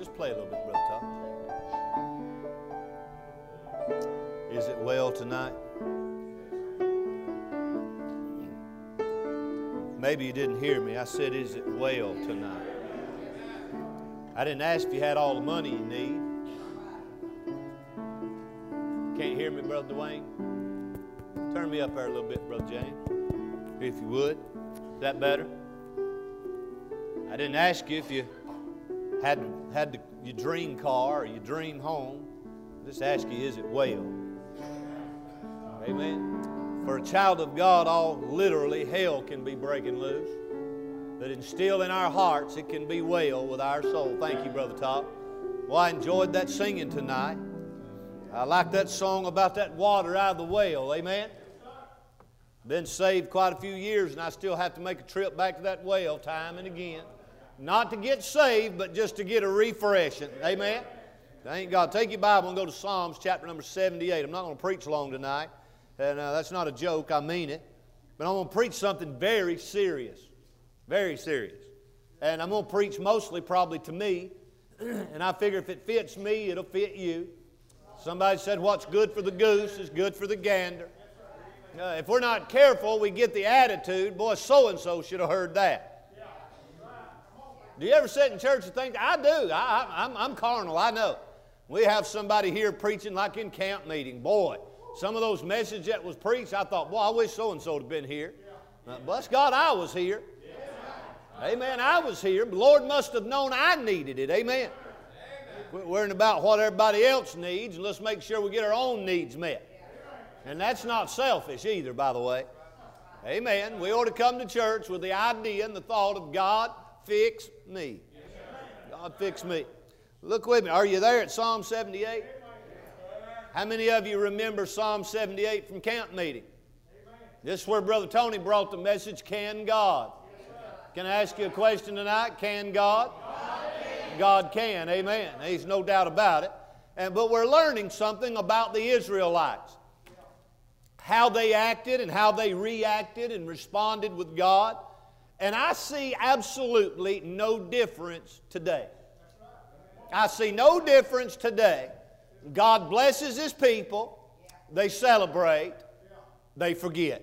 Just play a little bit, Brother Todd. Is it well tonight? Maybe you didn't hear me. I said, is it well tonight? I didn't ask if you had all the money you need. Can't hear me, Brother Dwayne? Turn me up there a little bit, Brother James, if you would. Is that better? I didn't ask you if you had your dream car or your dream home. I just ask you, is it well? Amen. For a child of God, all literally hell can be breaking loose. But instill in our hearts, it can be well with our soul. Thank you, Brother Top. Well, I enjoyed that singing tonight. I like that song about that water out of the well. Amen. Been saved quite a few years, and I still have to make a trip back to that well time and again. Not to get saved, but just to get a refreshing. Amen. Thank God. Take your Bible and go to Psalms chapter number 78. I'm not going to preach long tonight, and that's not a joke. I mean it. But I'm going to preach something very serious. Very serious. And I'm going to preach mostly probably to me. And I figure if it fits me, it'll fit you. Somebody said what's good for the goose is good for the gander. If we're not careful, we get the attitude, boy, so-and-so should have heard that. Do you ever sit in church and think, I do. I'm carnal, I know. We have somebody here preaching like in camp meeting. Boy, some of those messages that was preached, I thought, boy, I wish so-and-so had been here. Bless God, I was here. Amen. I was here. The Lord must have known I needed it. Amen. Quit worrying about what everybody else needs, and let's make sure we get our own needs met. And that's not selfish either, by the way. Amen. We ought to come to church with the idea and the thought of God, fix me. God, fix me. Look with me. Are you there at Psalm 78? How many of you remember Psalm 78 from camp meeting? This is where Brother Tony brought the message, Can God? Can I ask you a question tonight? Can God? God can. Amen. There's no doubt about it. But we're learning something about the Israelites. How they acted and how they reacted and responded with God. And I see absolutely no difference today. I see no difference today. God blesses His people. They celebrate. They forget.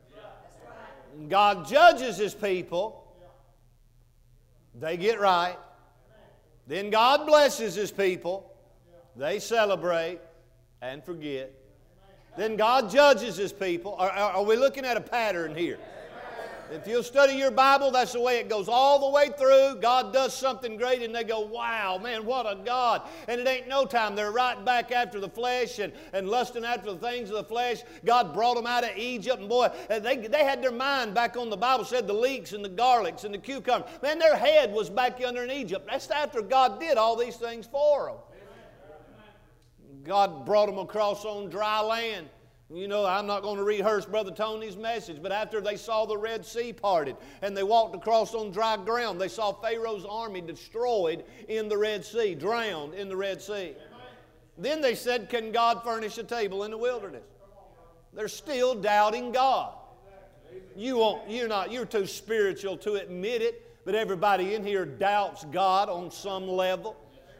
God judges His people. They get right. Then God blesses His people. They celebrate and forget. Then God judges His people. Are we looking at a pattern here? If you'll study your Bible, that's the way it goes all the way through. God does something great and they go, wow, man, what a God. And it ain't no time. They're right back after the flesh and lusting after the things of the flesh. God brought them out of Egypt, and boy, they had their mind back on the Bible said the leeks and the garlics and the cucumbers. Man, their head was back yonder in Egypt. That's after God did all these things for them. God brought them across on dry land. You know, I'm not going to rehearse Brother Tony's message, but after they saw the Red Sea parted and they walked across on dry ground, they saw Pharaoh's army destroyed in the Red Sea, drowned in the Red Sea. Then they said, can God furnish a table in the wilderness? They're still doubting God. You're too spiritual to admit it, but everybody in here doubts God on some level.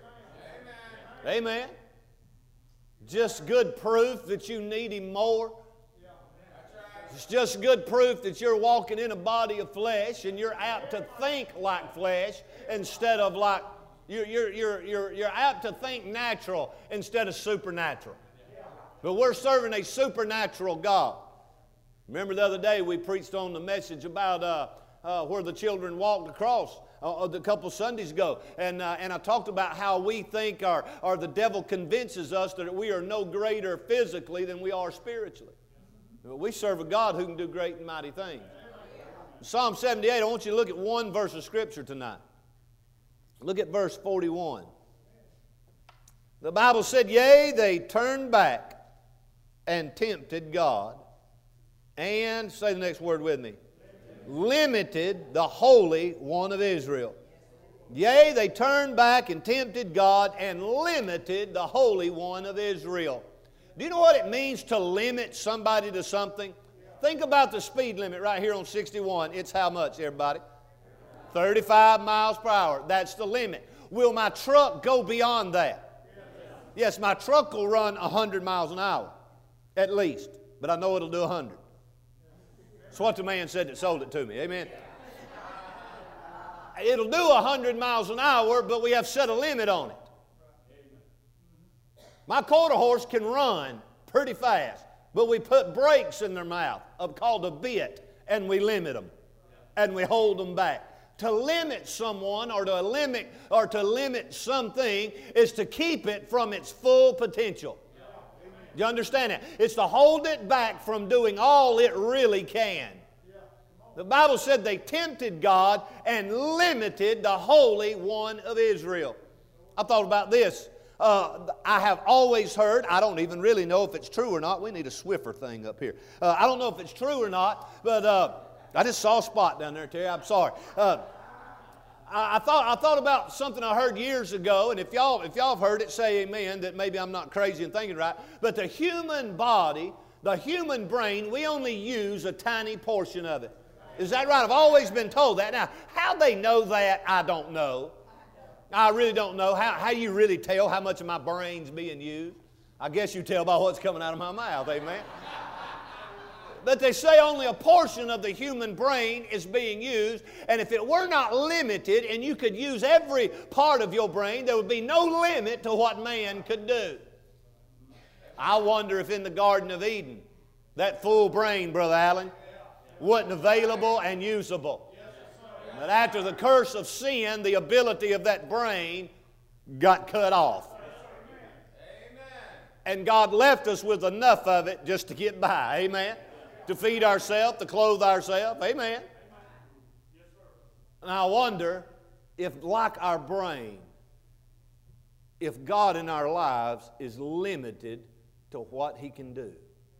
Amen. Just good proof that you need Him more. It's just good proof that you're walking in a body of flesh and you're apt to think like flesh instead of like you're apt to think natural instead of supernatural. But we're serving a supernatural God. Remember the other day we preached on the message about where the children walked across a couple Sundays ago. And I talked about how we think or the devil convinces us that we are no greater physically than we are spiritually. But we serve a God who can do great and mighty things. Psalm 78, I want you to look at one verse of Scripture tonight. Look at verse 41. The Bible said, yea, they turned back and tempted God. And, say the next word with me, limited the Holy One of Israel. Yea, they turned back and tempted God and limited the Holy One of Israel. Do you know what it means to limit somebody to something? Think about the speed limit right here on 61. It's how much, everybody? 35 miles per hour. That's the limit. will my truck go beyond that? Yes, my truck will run 100 miles an hour, at least. But I know it'll do 100. That's what the man said that sold it to me. Amen. It'll do 100 miles an hour, but we have set a limit on it. My quarter horse can run pretty fast, but we put brakes in their mouth called a bit, and we limit them, and we hold them back. To limit someone or to limit something is to keep it from its full potential. Do you understand that? It's to hold it back from doing all it really can. The Bible said they tempted God and limited the Holy One of Israel. I thought about this. I have always heard, I don't even really know if it's true or not. We need a Swiffer thing up here. I don't know if it's true or not, but I just saw a spot down there, Terry. I'm sorry. I thought about something I heard years ago, and if y'all have heard it, say amen, that maybe I'm not crazy and thinking right. But the human body, the human brain, we only use a tiny portion of it. Is that right? I've always been told that. Now, how they know that, I don't know. I really don't know. How you really tell how much of my brain's being used? I guess you tell by what's coming out of my mouth, amen? But they say only a portion of the human brain is being used, and if it were not limited and you could use every part of your brain, there would be no limit to what man could do. I wonder if in the Garden of Eden, that full brain, Brother Allen, wasn't available and usable. But after the curse of sin, the ability of that brain got cut off. And God left us with enough of it just to get by. Amen. To feed ourselves, to clothe ourselves. Amen. And I wonder if, like our brain, if God in our lives is limited to what He can do.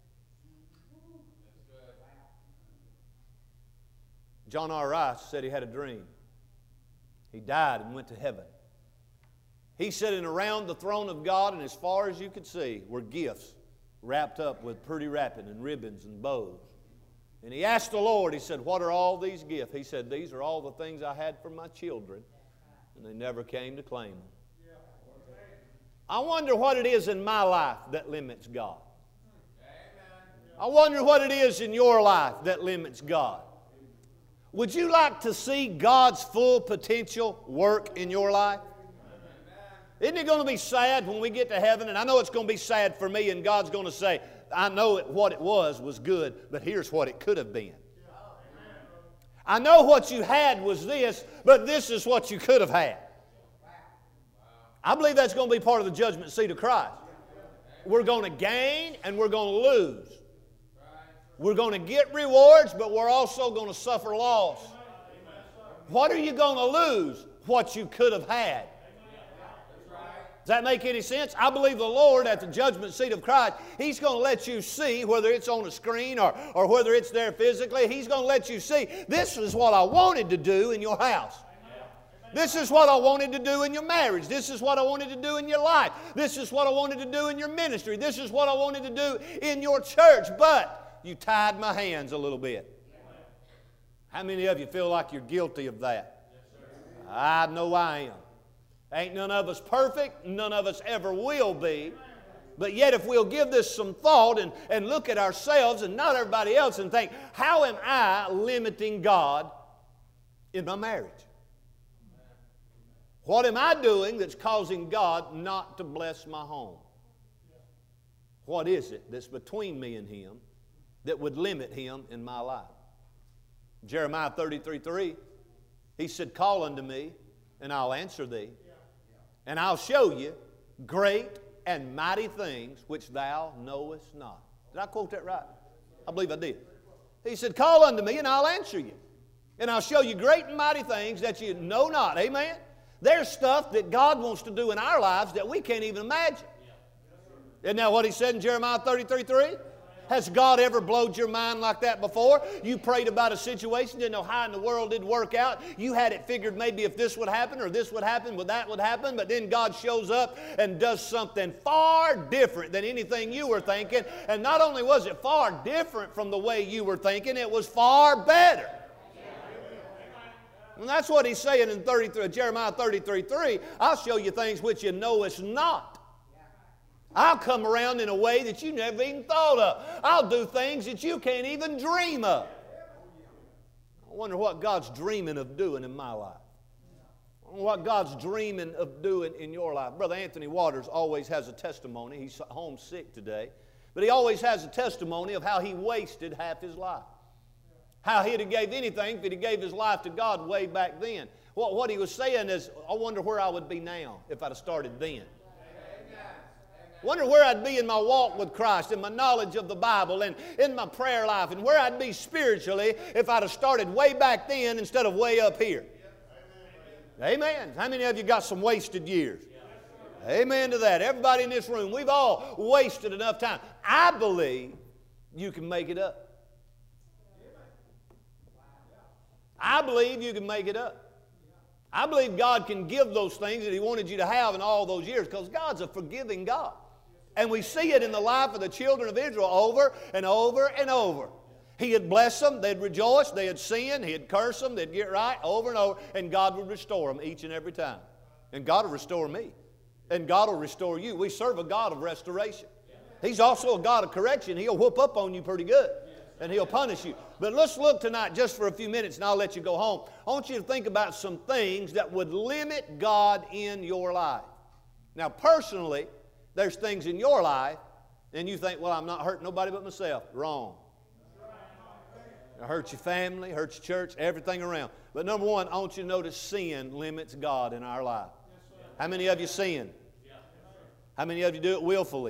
John R. Rice said he had a dream. He died and went to heaven. He said, and around the throne of God, and as far as you could see, were gifts wrapped up with pretty wrapping and ribbons and bows. And he asked the Lord, he said, what are all these gifts? He said, these are all the things I had for my children, and they never came to claim them. I wonder what it is in my life that limits God. I wonder what it is in your life that limits God. Would you like to see God's full potential work in your life? Isn't it going to be sad when we get to heaven? And I know it's going to be sad for me, and God's going to say, I know what it was good, but here's what it could have been. I know what you had was this, but this is what you could have had. I believe that's going to be part of the judgment seat of Christ. We're going to gain and we're going to lose. We're going to get rewards, but we're also going to suffer loss. What are you going to lose? What you could have had. Does that make any sense? I believe the Lord at the judgment seat of Christ, He's going to let you see, whether it's on a screen or whether it's there physically, He's going to let you see, this is what I wanted to do in your house. This is what I wanted to do in your marriage. This is what I wanted to do in your life. This is what I wanted to do in your ministry. This is what I wanted to do in your church. But you tied my hands a little bit. How many of you feel like you're guilty of that? I know I am. Ain't none of us perfect. None of us ever will be. But yet if we'll give this some thought and look at ourselves and not everybody else and think, how am I limiting God in my marriage? What am I doing that's causing God not to bless my home? What is it that's between me and Him that would limit Him in my life? Jeremiah 33:3, He said, call unto me, and I'll answer thee, and I'll show you great and mighty things which thou knowest not. Did I quote that right? I believe I did. He said, call unto me, and I'll answer you, and I'll show you great and mighty things that you know not. Amen? There's stuff that God wants to do in our lives that we can't even imagine. Isn't that what He said in Jeremiah 33:3? Has God ever blowed your mind like that before? You prayed about a situation, didn't know how in the world it'd work out. You had it figured maybe if this would happen or this would happen, but that would happen. But then God shows up and does something far different than anything you were thinking. And not only was it far different from the way you were thinking, it was far better. And that's what he's saying in Jeremiah 33:3. I'll show you things which you know it's not. I'll come around in a way that you never even thought of. I'll do things that you can't even dream of. I wonder what God's dreaming of doing in my life. I wonder what God's dreaming of doing in your life. Brother Anthony Waters always has a testimony. He's home sick today. But he always has a testimony of how he wasted half his life. How he'd have gave anything if he gave his life to God way back then. What he was saying is, I wonder where I would be now if I'd have started then. Wonder where I'd be in my walk with Christ, in my knowledge of the Bible, and in my prayer life, and where I'd be spiritually if I'd have started way back then instead of way up here. Amen. How many of you got some wasted years? Amen to that. Everybody in this room, we've all wasted enough time. I believe you can make it up. I believe you can make it up. I believe God can give those things that He wanted you to have in all those years, because God's a forgiving God. And we see it in the life of the children of Israel over and over and over. He had blessed them, they'd rejoice, they had sinned, He'd curse them, they'd get right over and over, and God would restore them each and every time. And God will restore me. And God will restore you. We serve a God of restoration. He's also a God of correction. He'll whoop up on you pretty good. And He'll punish you. But let's look tonight just for a few minutes, and I'll let you go home. I want you to think about some things that would limit God in your life. Now, personally, there's things in your life, and you think, well, I'm not hurting nobody but myself. Wrong. It hurts your family, hurts your church, everything around. But number one, I want you to notice sin limits God in our life. How many of you sin? How many of you do it willfully?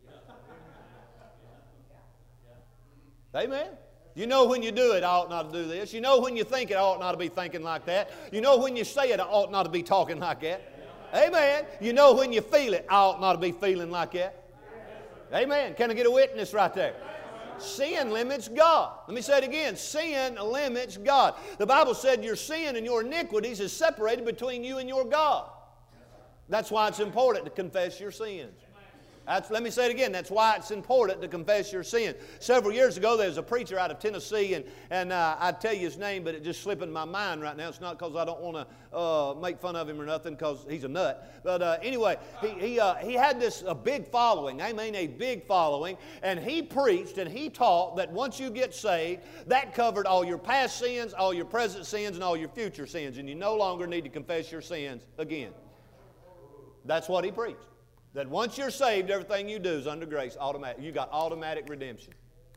Amen. You know when you do it, I ought not to do this. You know when you think it, I ought not to be thinking like that. You know when you say it, I ought not to be talking like that. Amen. You know when you feel it, I ought not to be feeling like that. Amen. Can I get a witness right there? Sin limits God. Let me say it again. Sin limits God. The Bible said your sin and your iniquities is separated between you and your God. That's why it's important to confess your sins. Let me say it again. That's why it's important to confess your sin. Several years ago, there was a preacher out of Tennessee, and I'd tell you his name, but it's just slipping my mind right now. It's not because I don't want to make fun of him or nothing, because he's a nut. But anyway, he had this a big following. I mean, a big following. And he preached and he taught that once you get saved, that covered all your past sins, all your present sins, and all your future sins. And you no longer need to confess your sins again. That's what he preached. That once you're saved, everything you do is under grace, automatic. You got automatic redemption.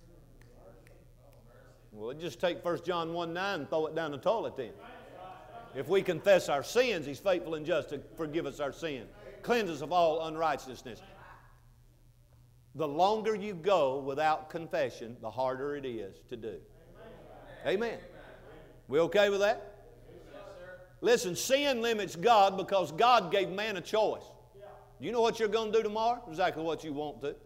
Well, just take 1 John 1:9 and throw it down the toilet then. If we confess our sins, He's faithful and just to forgive us our sin, cleanse us of all unrighteousness. The longer you go without confession, the harder it is to do. Amen. We okay with that? Listen, sin limits God because God gave man a choice. You know what you're going to do tomorrow? Exactly what you want to.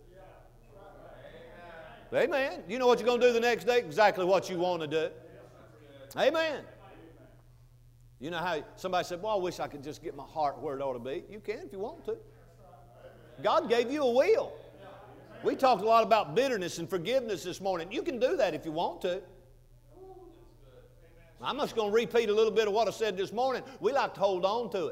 Amen. You know what you're going to do the next day? Exactly what you want to do. Amen. You know how somebody said, well, I wish I could just get my heart where it ought to be. You can if you want to. God gave you a will. We talked a lot about bitterness and forgiveness this morning. You can do that if you want to. I'm just going to repeat a little bit of what I said this morning. We like to hold on to it.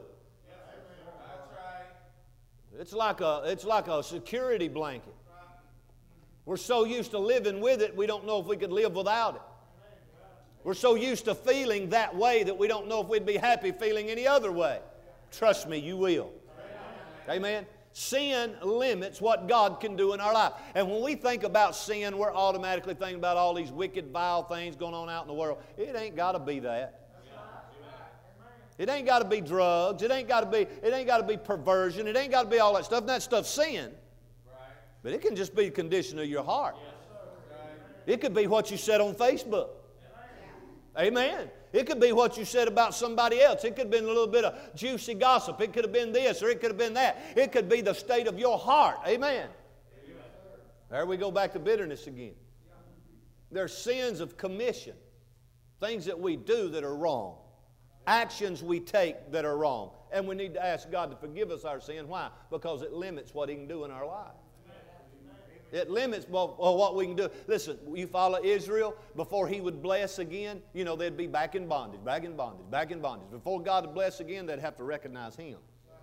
It's like a security blanket. We're so used to living with it, we don't know if we could live without it. We're so used to feeling that way that we don't know if we'd be happy feeling any other way. Trust me, you will. Amen. Sin limits what God can do in our life. And when we think about sin, we're automatically thinking about all these wicked, vile things going on out in the world. It ain't got to be that. It ain't got to be drugs. It ain't got to be perversion. It ain't got to be all that stuff. And that stuff's sin. But it can just be the condition of your heart. It could be what you said on Facebook. Amen. It could be what you said about somebody else. It could have been a little bit of juicy gossip. It could have been this or it could have been that. It could be the state of your heart. Amen. There we go back to bitterness again. There's sins of commission. Things that we do that are wrong. Actions we take that are wrong. And we need to ask God to forgive us our sin. Why? Because it limits what He can do in our life. It limits what we can do. Listen, you follow Israel, before He would bless again, you know, they'd be back in bondage, back in bondage, back in bondage. Before God would bless again, they'd have to recognize Him.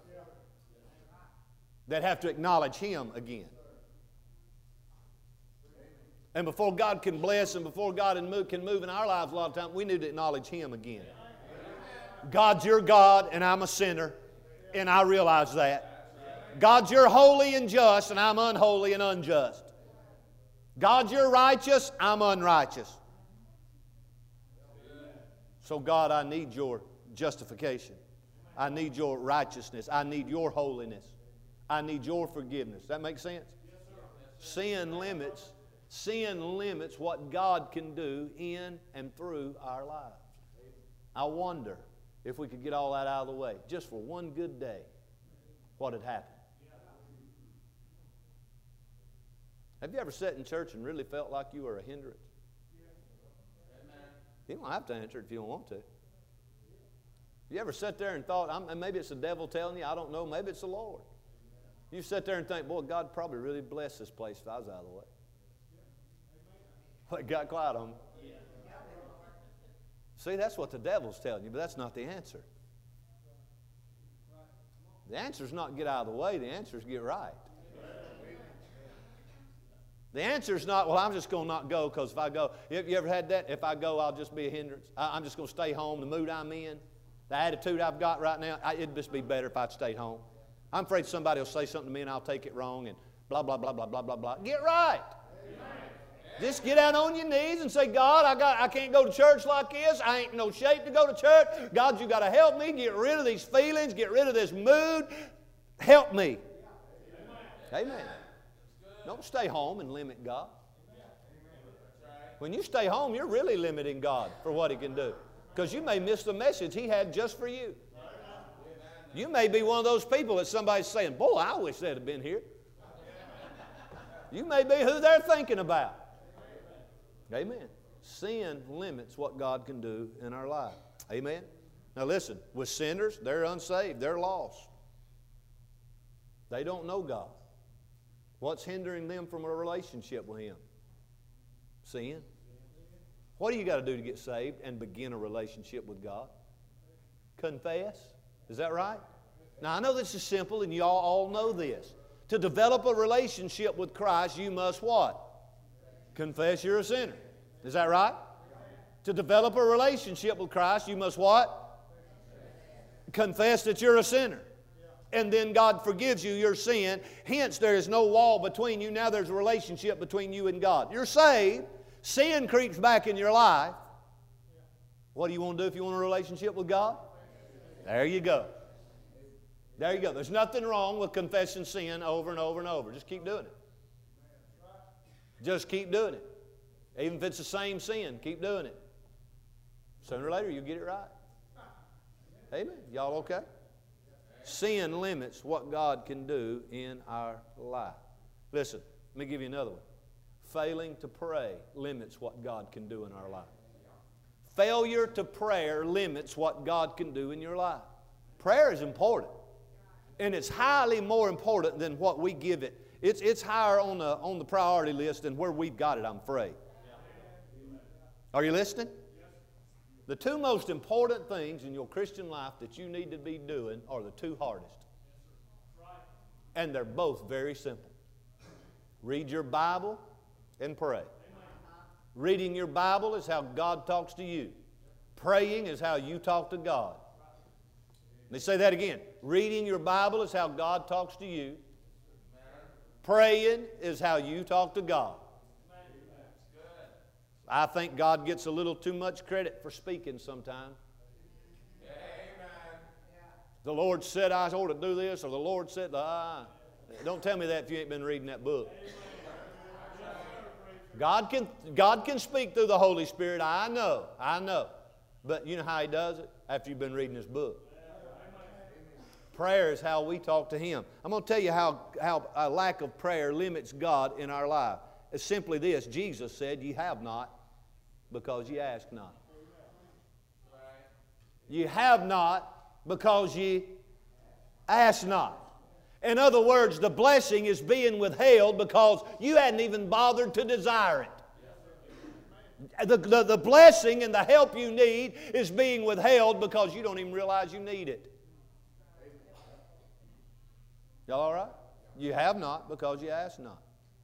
They'd have to acknowledge Him again. And before God can bless and before God can move in our lives a lot of times, we need to acknowledge Him again. God's your God and I'm a sinner, and I realize that. God's your holy and just and I'm unholy and unjust. God's your righteous, I'm unrighteous. So God, I need your justification. I need your righteousness. I need your holiness. I need your forgiveness. Does that make sense? Sin limits what God can do in and through our lives. I wonder if we could get all that out of the way, just for one good day, what had happened. Have you ever sat in church and really felt like you were a hindrance? You don't have to answer it if you don't want to. You ever sat there and thought, maybe it's the devil telling you, I don't know, maybe it's the Lord. You sit there and think, boy, God probably really blessed this place if I was out of the way. But it got quiet on me. See, that's what the devil's telling you, but that's not the answer. The answer is not get out of the way. The answer is get right. The answer is not, well, I'm just going to not go because if I go, you ever had that? If I go, I'll just be a hindrance. I'm just going to stay home. The mood I'm in, the attitude I've got right now, it'd just be better if I'd stayed home. I'm afraid somebody will say something to me and I'll take it wrong and blah, blah, blah, blah, blah, blah, blah. Get right. Just get down on your knees and say, God, I can't go to church like this. I ain't in no shape to go to church. God, you got to help me. Get rid of these feelings. Get rid of this mood. Help me. Amen. Don't stay home and limit God. When you stay home, you're really limiting God for what He can do. Because you may miss the message He had just for you. You may be one of those people that somebody's saying, boy, I wish they'd have been here. You may be who they're thinking about. Amen. Sin limits what God can do in our life. Amen. Now listen, with sinners, they're unsaved. They're lost. They don't know God. What's hindering them from a relationship with Him? Sin. What do you got to do to get saved and begin a relationship with God? Confess. Is that right? Now I know this is simple and you all know this. To develop a relationship with Christ, you must what? Confess you're a sinner. Is that right? To develop a relationship with Christ, you must what? Confess that you're a sinner. And then God forgives you your sin. Hence, there is no wall between you. Now there's a relationship between you and God. You're saved. Sin creeps back in your life. What do you want to do if you want a relationship with God? There you go. There you go. There's nothing wrong with confessing sin over and over and over. Just keep doing it. Just keep doing it. Even if it's the same sin, keep doing it. Sooner or later, you'll get it right. Amen. Y'all okay? Sin limits what God can do in our life. Listen, let me give you another one. Failing to pray limits what God can do in our life. Failure to prayer limits what God can do in your life. Prayer is important. And it's highly more important than what we give it. It's higher on the priority list than where we've got it, I'm afraid. Are you listening? The two most important things in your Christian life that you need to be doing are the two hardest. And they're both very simple. Read your Bible and pray. Reading your Bible is how God talks to you. Praying is how you talk to God. Let me say that again. Reading your Bible is how God talks to you. Praying is how you talk to God. I think God gets a little too much credit for speaking sometimes. The Lord said I ought to do this, or the Lord said, don't tell me that if you ain't been reading that book. God can speak through the Holy Spirit, I know. But you know how He does it? After you've been reading this book. Prayer is how we talk to Him. I'm going to tell you how a lack of prayer limits God in our life. It's simply this. Jesus said, "Ye have not because ye ask not." Ye have not because ye ask not. In other words, the blessing is being withheld because you hadn't even bothered to desire it. The blessing and the help you need is being withheld because you don't even realize you need it. Y'all all right? You have not because you ask not.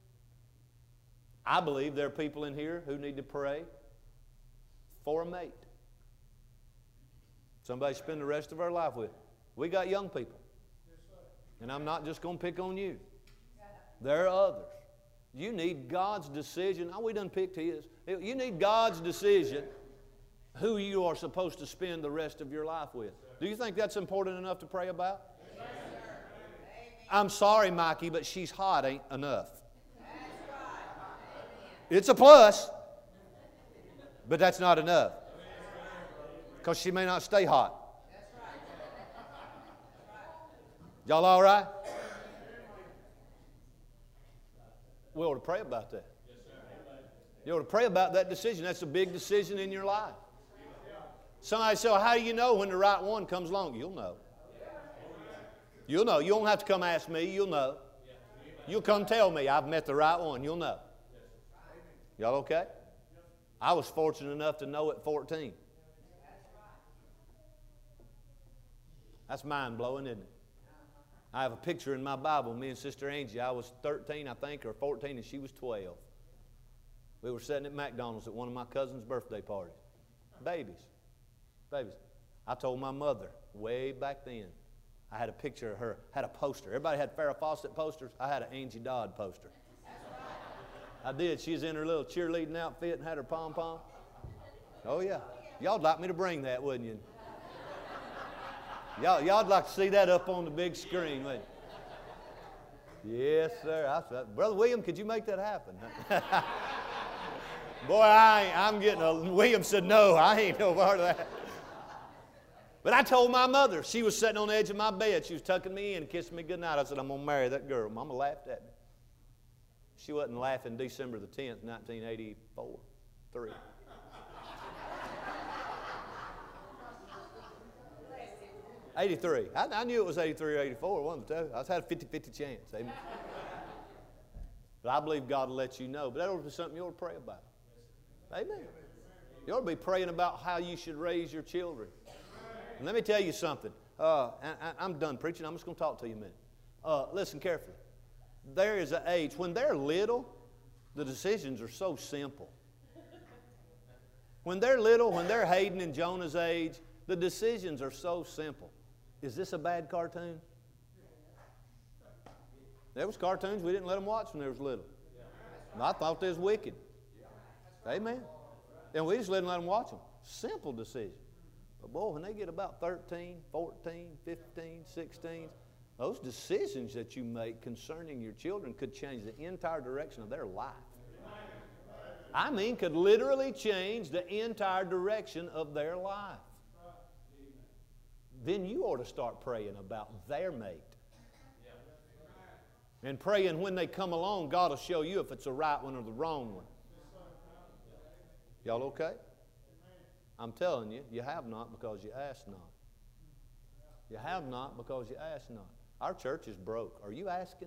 I believe there are people in here who need to pray for a mate. Somebody spend the rest of our life with. We got young people. And I'm not just going to pick on you. There are others. You need God's decision. Oh, we done picked His. You need God's decision who you are supposed to spend the rest of your life with. Do you think that's important enough to pray about? Yes, sir. I'm sorry, Mikey, but she's hot ain't enough. It's a plus, but that's not enough. Because she may not stay hot. Y'all all right? We ought to pray about that. You ought to pray about that decision. That's a big decision in your life. Somebody say, well, how do you know when the right one comes along? You'll know. You'll know. You don't have to come ask me. You'll know. You'll come tell me I've met the right one. You'll know. Y'all okay? I was fortunate enough to know at 14. That's mind-blowing, isn't it? I have a picture in my Bible, me and Sister Angie. I was 13, I think, or 14, and she was 12. We were sitting at McDonald's at one of my cousin's birthday parties. Babies. I told my mother way back then, I had a picture of her, had a poster. Everybody had Farrah Fawcett posters. I had an Angie Dodd poster. I did. She was in her little cheerleading outfit and had her pom-pom. Oh, yeah. Y'all'd like me to bring that, wouldn't you? Y'all'd like to see that up on the big screen, wouldn't you? Yes, sir. Brother William, could you make that happen? Boy, William said, no, I ain't no part of that. But I told my mother, she was sitting on the edge of my bed. She was tucking me in and kissing me goodnight. I said, I'm going to marry that girl. Mama laughed at me. She wasn't laughing December the 10th, 1984, 3. '83. I knew it was 83 or 84, one of the two. I had a 50-50 chance. Amen. But I believe God will let you know. But that ought to be something you ought to pray about. Amen. You ought to be praying about how you should raise your children. And let me tell you something. I'm done preaching. I'm just going to talk to you a minute. Listen carefully. There is an age, when they're little, the decisions are so simple. When they're little, when they're Hayden and Jonah's age, the decisions are so simple. Is this a bad cartoon? There was cartoons we didn't let them watch when they was little. And I thought they was wicked. Amen. And we just let them watch them. Simple decision. But boy, when they get about 13, 14, 15, 16, those decisions that you make concerning your children could change the entire direction of their life. I mean, could literally change the entire direction of their life. Then you ought to start praying about their mate. And praying when they come along, God will show you if it's the right one or the wrong one. Y'all okay? I'm telling you, you have not because you ask not. You have not because you ask not. Our church is broke. Are you asking?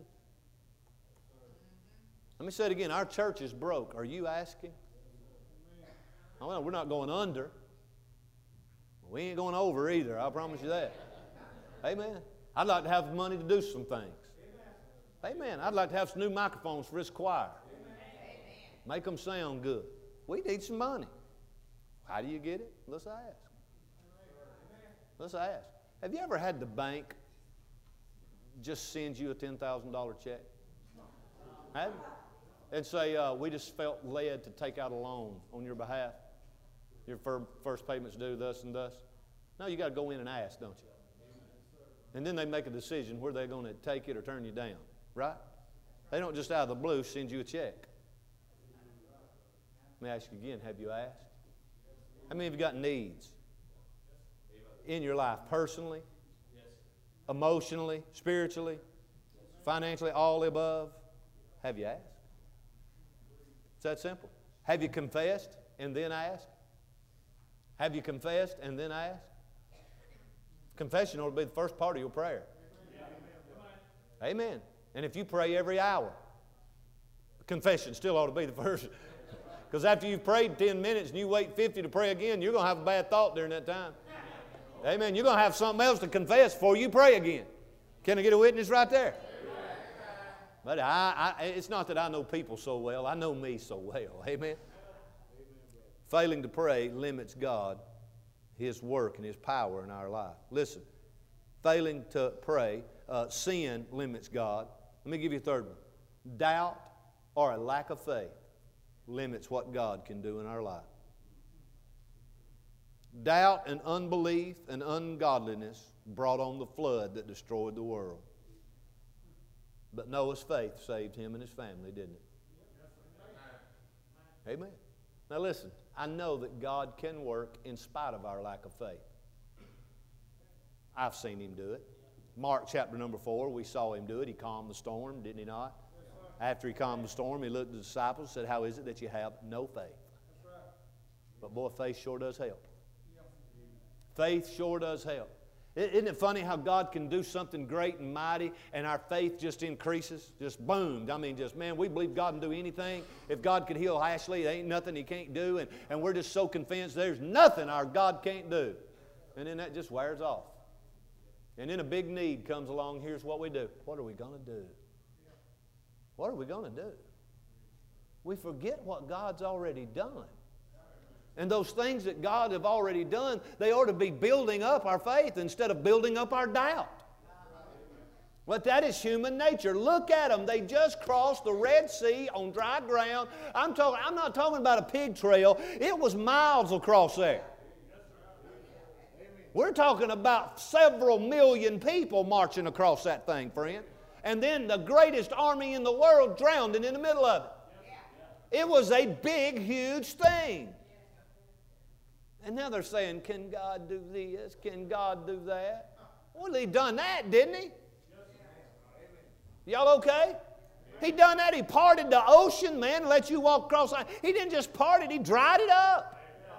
Let me say it again. Our church is broke. Are you asking? Well, we're not going under. We ain't going over either. I promise you that. Amen. I'd like to have money to do some things. Amen. I'd like to have some new microphones for this choir. Make them sound good. We need some money. How do you get it? Let's ask. Let's ask. Have you ever had the bank just send you a $10,000 check? Have you? And say, we just felt led to take out a loan on your behalf. Your first payment's due thus and thus. No, you got to go in and ask, don't you? And then they make a decision where they're going to take it or turn you down, right? They don't just out of the blue send you a check. Let me ask you again, have you asked? How many of you got needs in your life, personally, emotionally, spiritually, financially, all the above? Have you asked? It's that simple. Have you confessed and then asked? Have you confessed and then asked? Confession ought to be the first part of your prayer. Amen. And if you pray every hour, confession still ought to be the first. Because after you've prayed 10 minutes and you wait 50 to pray again, you're going to have a bad thought during that time. Amen. You're going to have something else to confess before you pray again. Can I get a witness right there? But it's not that I know people so well. I know me so well. Amen. Failing to pray limits God, His work, and His power in our life. Listen, failing to pray, sin limits God. Let me give you a third one. Doubt or a lack of faith limits what God can do in our life. Doubt and unbelief and ungodliness brought on the flood that destroyed the world. But Noah's faith saved him and his family, didn't it? Amen. Now listen, I know that God can work in spite of our lack of faith. I've seen Him do it. Mark chapter number 4, we saw Him do it. He calmed the storm, didn't He not? After He calmed the storm, He looked at the disciples and said, "How is it that you have no faith?" But boy, faith sure does help. Faith sure does help. Isn't it funny how God can do something great and mighty and our faith just increases? Just boom. I mean, just, man, we believe God can do anything. If God could heal Ashley, there ain't nothing He can't do. And we're just so convinced there's nothing our God can't do. And then that just wears off. And then a big need comes along. Here's what we do. What are we going to do? What are we going to do? We forget what God's already done. And those things that God have already done, they ought to be building up our faith instead of building up our doubt. But that is human nature. Look at them. They just crossed the Red Sea on dry ground. I'm not talking about a pig trail. It was miles across there. We're talking about several million people marching across that thing, friend. And then the greatest army in the world drowned in the middle of it. It was a big, huge thing. And now they're saying, can God do this? Can God do that? Well, He done that, didn't He? Y'all okay? He done that. He parted the ocean, man, and let you walk across. He didn't just part it, He dried it up.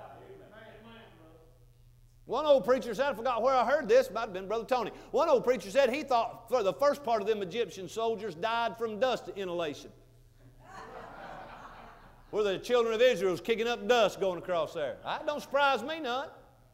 One old preacher said, I forgot where I heard this, might have been Brother Tony. One old preacher said he thought for the first part of them Egyptian soldiers died from dust inhalation. Where the children of Israel was kicking up dust going across there. That don't surprise me none.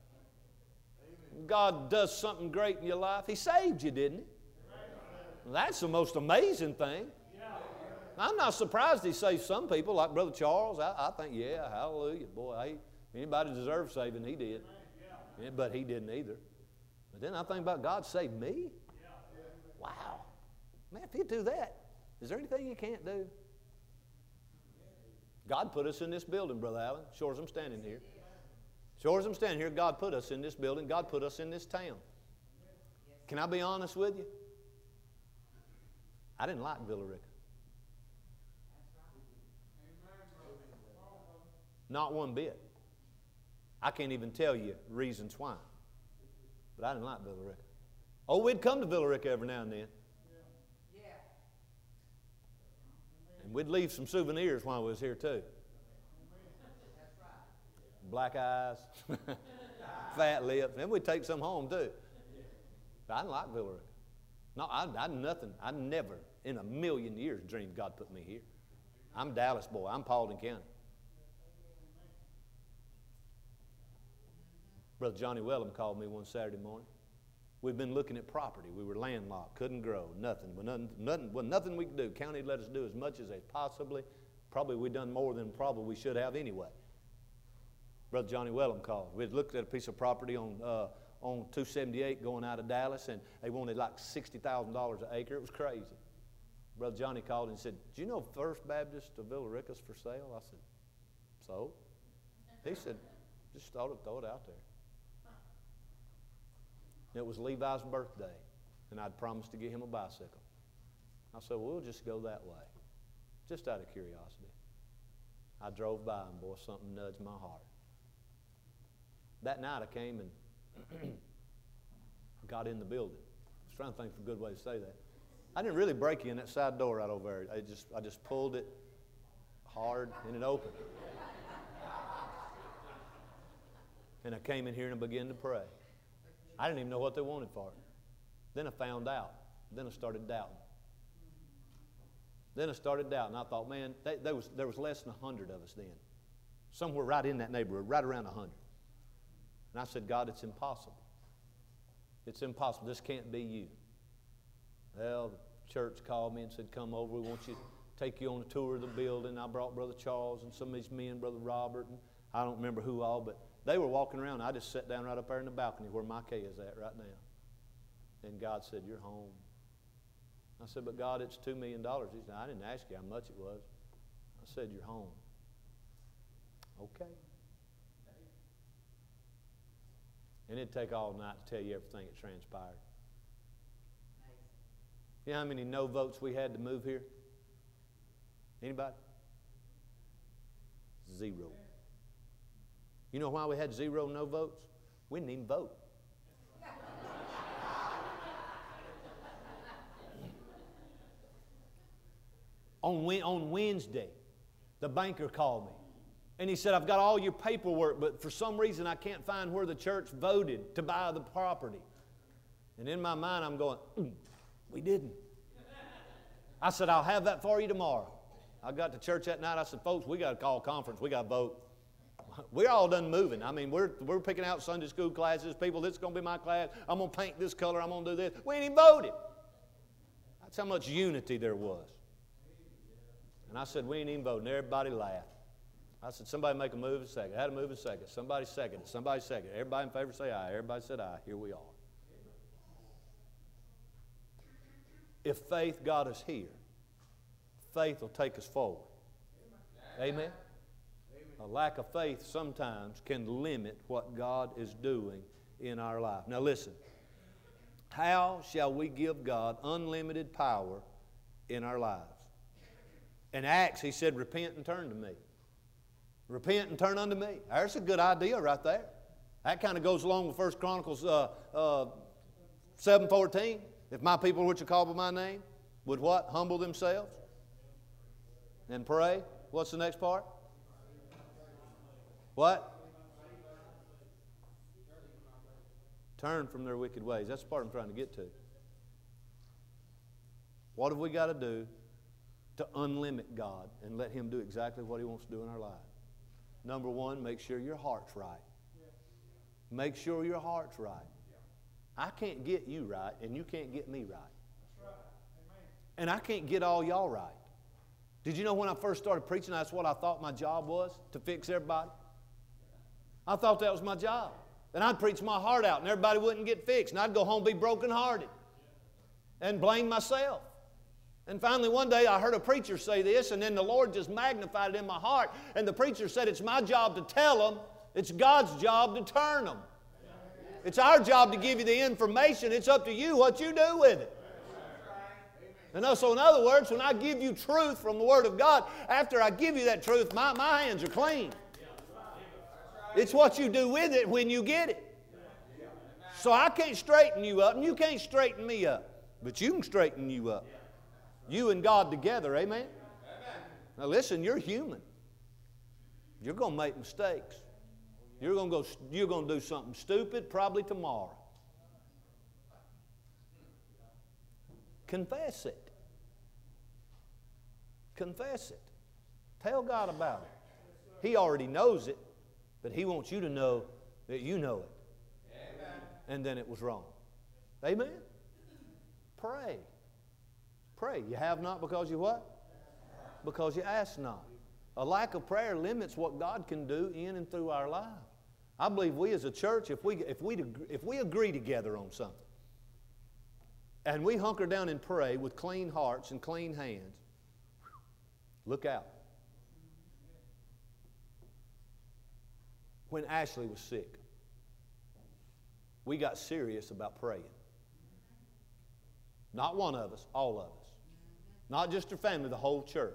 God does something great in your life. He saved you, didn't He? Well, that's the most amazing thing. I'm not surprised He saved some people, like Brother Charles. I think, yeah, hallelujah. Boy, anybody deserves saving, he did. Yeah, but he didn't either. But then I think about God saved me. Wow. Man, if He'd do that, is there anything He can't do? God put us in this building, Brother Allen. Sure as I'm standing here. Sure as I'm standing here, God put us in this building. God put us in this town. Can I be honest with you? I didn't like Villa Rica. Not one bit. I can't even tell you reasons why. But I didn't like Villa Rica. Oh, we'd come to Villa Rica every now and then. And we'd leave some souvenirs while we was here too. Black eyes, fat lips. And we'd take some home too. But I didn't like Villa Rica. No, I never in a million years dreamed God put me here. I'm Dallas boy. I'm Paulding County. Brother Johnny Wellham called me one Saturday morning. We'd been looking at property. We were landlocked, couldn't grow, nothing. Nothing we could do. County let us do as much as they probably we'd done more than probably we should have anyway. Brother Johnny Wellham called. We'd looked at a piece of property on 278 going out of Dallas, and they wanted like $60,000 an acre. It was crazy. Brother Johnny called and said, "Do you know First Baptist of Villa Rica's for sale?" I said, "So?" He said, "Just throw it out there." It was Levi's birthday, and I'd promised to get him a bicycle. I said, "Well, we'll just go that way," just out of curiosity. I drove by, and boy, something nudged my heart. That night I came and got in the building. I was trying to think of a good way to say that. I didn't really break in that side door right over there. I just pulled it hard, and it opened. And I came in here and began to pray. I didn't even know what they wanted for it. Then I found out. Then I started doubting. Then I started doubting. I thought, man, there was less than 100 of us then. Somewhere right in that neighborhood, right around 100. And I said, God, it's impossible. It's impossible. This can't be you. Well, the church called me and said, come over. We want you to take you on a tour of the building. I brought Brother Charles and some of these men, Brother Robert, and I don't remember who all, but they were walking around. I just sat down right up there in the balcony where my Kay is at right now. And God said, you're home. I said, but God, it's $2 million. He said, I didn't ask you how much it was. I said, you're home. Okay. And it'd take all night to tell you everything that transpired. You know how many no votes we had to move here? Anybody? 0. You know why we had 0 no votes? We didn't even vote. On Wednesday, the banker called me. And he said, I've got all your paperwork, but for some reason I can't find where the church voted to buy the property. And in my mind I'm going, we didn't. I said, I'll have that for you tomorrow. I got to church that night. I said, folks, we got to call a conference. We got to vote. We're all done moving. I mean, we're picking out Sunday school classes. People, this is going to be my class. I'm going to paint this color. I'm going to do this. We ain't even voted. That's how much unity there was. And I said, we ain't even voting. Everybody laughed. I said, somebody make a move in a second. I had a move in a second. Somebody seconded. Somebody seconded. Everybody in favor say aye. Everybody said aye. Here we are. If faith got us here, faith will take us forward. Amen? A lack of faith sometimes can limit what God is doing in our life. Now listen, how shall we give God unlimited power in our lives? In Acts, he said, repent and turn to me. Repent and turn unto me. There's a good idea right there. That kind of goes along with 1 Chronicles 7:14. If my people which are called by my name would what? Humble themselves and pray. What's the next part? What? Turn from their wicked ways. That's the part I'm trying to get to. What have we got to do to unlimit God and let Him do exactly what He wants to do in our lives? Number one, make sure your heart's right. Make sure your heart's right. I can't get you right, and you can't get me right. And I can't get all y'all right. Did you know when I first started preaching, that's what I thought my job was? To fix everybody? I thought that was my job. And I'd preach my heart out, and everybody wouldn't get fixed. And I'd go home and be brokenhearted and blame myself. And finally one day I heard a preacher say this, and then the Lord just magnified it in my heart. And the preacher said, it's my job to tell them. It's God's job to turn them. It's our job to give you the information. It's up to you what you do with it. And so in other words, when I give you truth from the Word of God, after I give you that truth, my hands are clean. It's what you do with it when you get it. So I can't straighten you up, and you can't straighten me up. But you can straighten you up. You and God together, amen? Now listen, you're human. You're going to make mistakes. You're going to do something stupid probably tomorrow. Confess it. Confess it. Tell God about it. He already knows it, but He wants you to know that you know it. Amen. And then it was wrong. Amen? Pray. Pray. You have not because you what? Because you ask not. A lack of prayer limits what God can do in and through our lives. I believe we as a church, if we agree together on something, and we hunker down and pray with clean hearts and clean hands, look out. When Ashley was sick, we got serious about praying. Not one of us, all of us. Not just her family, the whole church.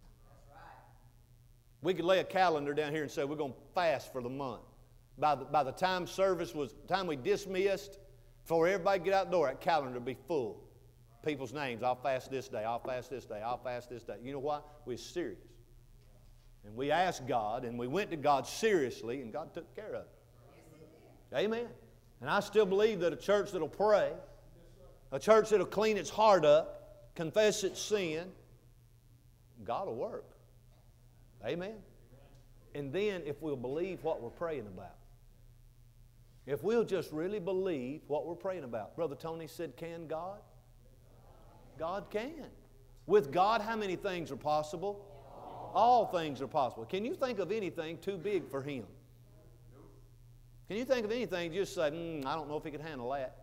We could lay a calendar down here and say we're going to fast for the month. By the time we dismissed, before everybody get out the door, that calendar would be full. People's names, I'll fast this day, I'll fast this day, I'll fast this day. You know why? We're serious. And we asked God, and we went to God seriously, and God took care of it. Amen. And I still believe that a church that'll pray, a church that'll clean its heart up, confess its sin, God will work. Amen. And then if we'll believe what we're praying about. If we'll just really believe what we're praying about. Brother Tony said, can God? God can. With God, how many things are possible? All things are possible. Can you think of anything too big for Him? Can you think of anything just say, I don't know if He could handle that?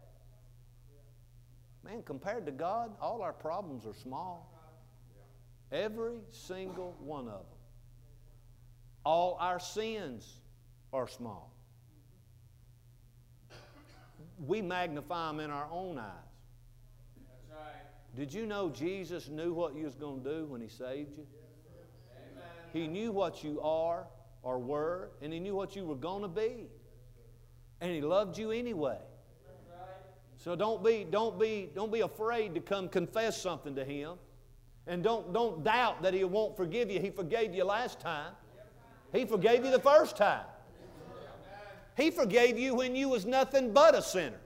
Man, compared to God, all our problems are small. Every single one of them. All our sins are small. We magnify them in our own eyes. That's right. Did you know Jesus knew what you was going to do when He saved you? Amen. He knew what you are or were, and He knew what you were going to be. And He loved you anyway. That's right. So don't be afraid to come confess something to Him. And don't doubt that He won't forgive you. He forgave you last time. He forgave you the first time. He forgave you when you was nothing but a sinner.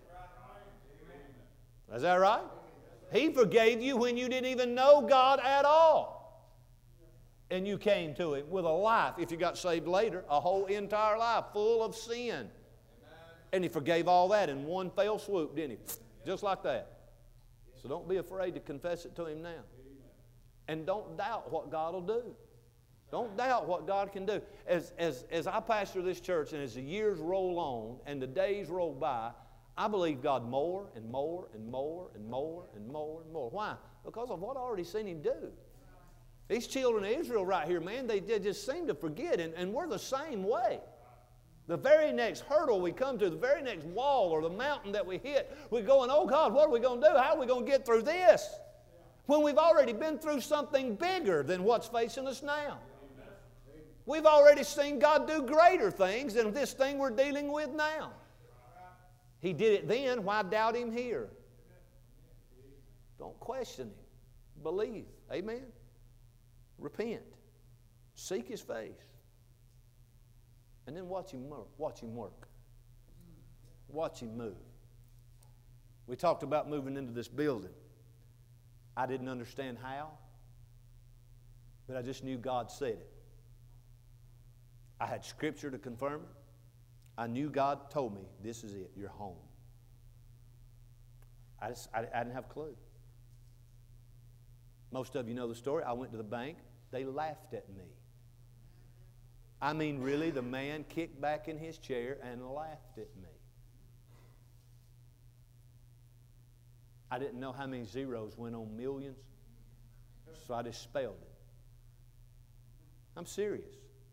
Is that right? He forgave you when you didn't even know God at all. And you came to Him with a life, if you got saved later, a whole entire life full of sin. And He forgave all that in one fell swoop, didn't He? Just like that. So don't be afraid to confess it to Him now. And don't doubt what God will do. Don't doubt what God can do. As I pastor this church and as the years roll on and the days roll by, I believe God more and more and more and more and more and more. Why? Because of what I already seen Him do. These children of Israel right here, man, they just seem to forget, and we're the same way. The very next hurdle we come to, the very next wall or the mountain that we hit, we're going, oh God, what are we going to do? How are we going to get through this? When we've already been through something bigger than what's facing us now. We've already seen God do greater things than this thing we're dealing with now. He did it then. Why doubt Him here? Don't question Him. Believe. Amen? Repent. Seek His face. And then watch Him work. Watch Him work. Watch Him move. We talked about moving into this building. I didn't understand how, but I just knew God said it. I had Scripture to confirm it. I knew God told me, this is it, you're home. I didn't have a clue. Most of you know the story. I went to the bank. They laughed at me. I mean, really, the man kicked back in his chair and laughed at me. I didn't know how many zeros went on millions, so I just spelled it. I'm serious.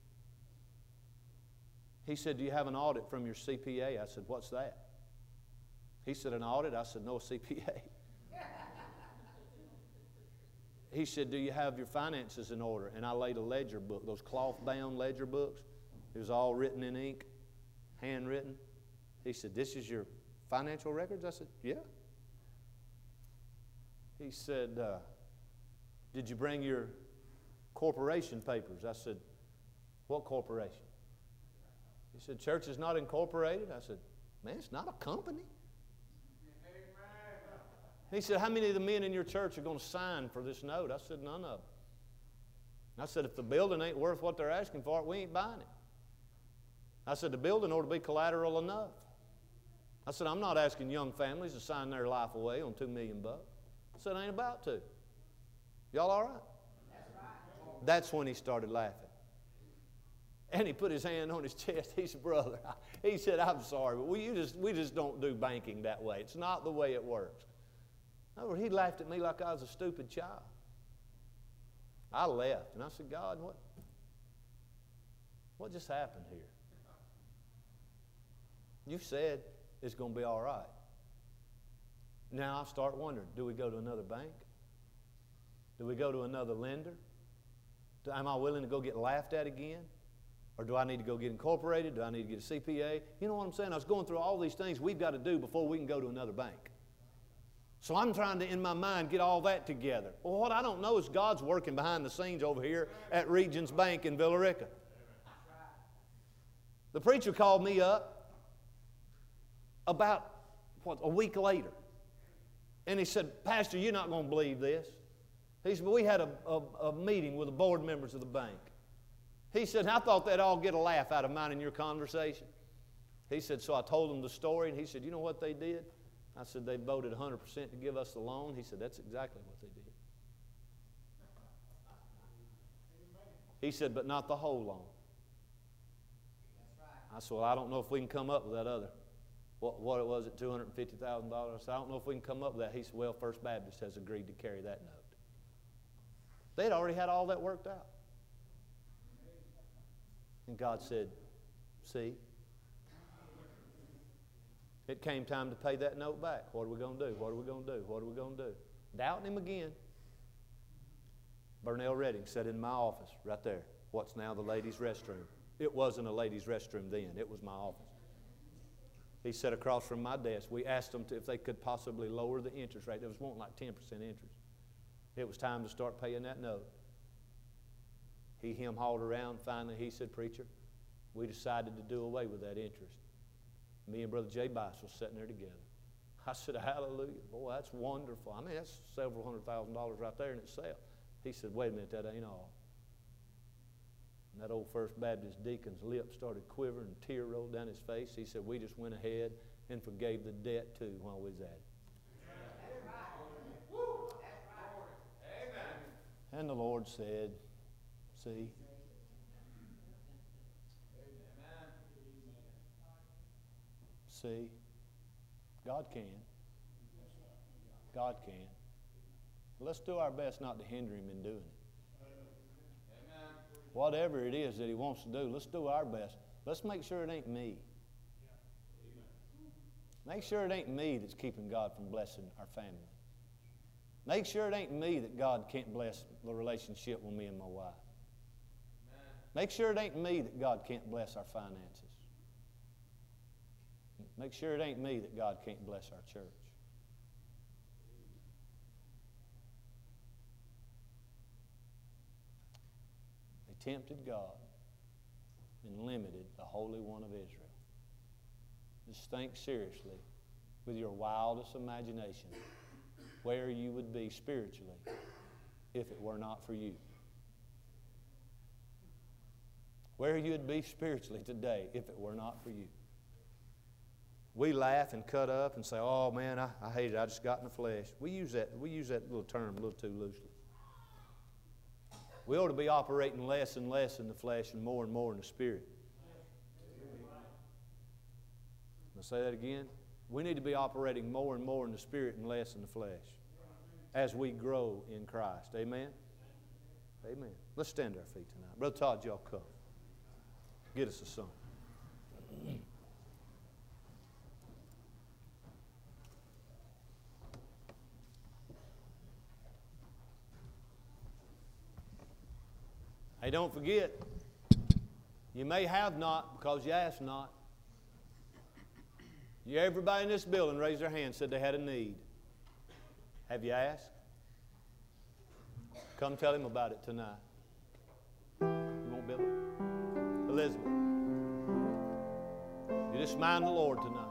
He said, do you have an audit from your CPA? I said, what's that? He said, an audit? I said, no, a CPA. He said, do you have your finances in order? And I laid a ledger book, those cloth-bound ledger books. It was all written in ink, handwritten. He said, this is your financial records? I said, yeah. He said, did you bring your corporation papers? I said, what corporation? He said, church is not incorporated. I said, man, it's not a company. He said, how many of the men in your church are going to sign for this note? I said, none of them. I said, if the building ain't worth what they're asking for it, we ain't buying it. I said, the building ought to be collateral enough. I said, I'm not asking young families to sign their life away on $2 million. I said, I ain't about to. Y'all all right? That's right. That's when he started laughing. And he put his hand on his chest. He said, brother, he said, I'm sorry, but we just don't do banking that way. It's not the way it works. In other words, he laughed at me like I was a stupid child. I left, and I said, God, what just happened here? You said it's going to be all right. Now I start wondering, do we go to another bank? Do we go to another lender? Am I willing to go get laughed at again? Or do I need to go get incorporated? Do I need to get a CPA? You know what I'm saying? I was going through all these things we've got to do before we can go to another bank. So I'm trying to, in my mind, get all that together. Well, what I don't know is God's working behind the scenes over here at Regions Bank in Villa Rica. The preacher called me up about, a week later. And he said, Pastor, you're not going to believe this. He said, but we had a meeting with the board members of the bank. He said, I thought they'd all get a laugh out of mine and your conversation. He said, so I told them the story, and he said, you know what they did? I said, they voted 100% to give us the loan. He said, that's exactly what they did. He said, but not the whole loan. I said, well, I don't know if we can come up with that other. What was it, $250,000? I said, I don't know if we can come up with that. He said, well, First Baptist has agreed to carry that note. They'd already had all that worked out. And God said, see, it came time to pay that note back. What are we going to do? What are we going to do? What are we going to do? Doubting him again. Burnell Redding sat in my office right there. What's now the ladies' restroom. It wasn't a ladies' restroom then. It was my office. He sat across from my desk. We asked them if they could possibly lower the interest rate. It was wanting like 10% interest. It was time to start paying that note. He hem-hauled around. Finally, he said, preacher, we decided to do away with that interest. Me and Brother Jay Bice was sitting there together. I said, hallelujah. Boy, that's wonderful. I mean, that's several $100,000 right there in itself. He said, wait a minute, that ain't all. And that old First Baptist deacon's lip started quivering and a tear rolled down his face. He said, we just went ahead and forgave the debt too while we was at it. And the Lord said, see, see, God can. God can. Let's do our best not to hinder Him in doing it. Whatever it is that He wants to do, let's do our best. Let's make sure it ain't me. Make sure it ain't me that's keeping God from blessing our family. Make sure it ain't me that God can't bless the relationship with me and my wife. Make sure it ain't me that God can't bless our finances. Make sure it ain't me that God can't bless our church. They tempted God and limited the Holy One of Israel. Just think seriously with your wildest imagination where you would be spiritually if it were not for you. Where you would be spiritually today if it were not for you. We laugh and cut up and say, oh man, I hate it, I just got in the flesh. We use that little term a little too loosely. We ought to be operating less and less in the flesh and more in the Spirit. I'll say that again. We need to be operating more and more in the Spirit and less in the flesh as we grow in Christ. Amen? Amen. Let's stand to our feet tonight. Brother Todd, y'all come. Get us a song. Hey, don't forget, you may have not because you asked not. Everybody in this building raised their hand and said they had a need. Have you asked? Come tell him about it tonight. You want Billy? Elizabeth, you just mind the Lord tonight.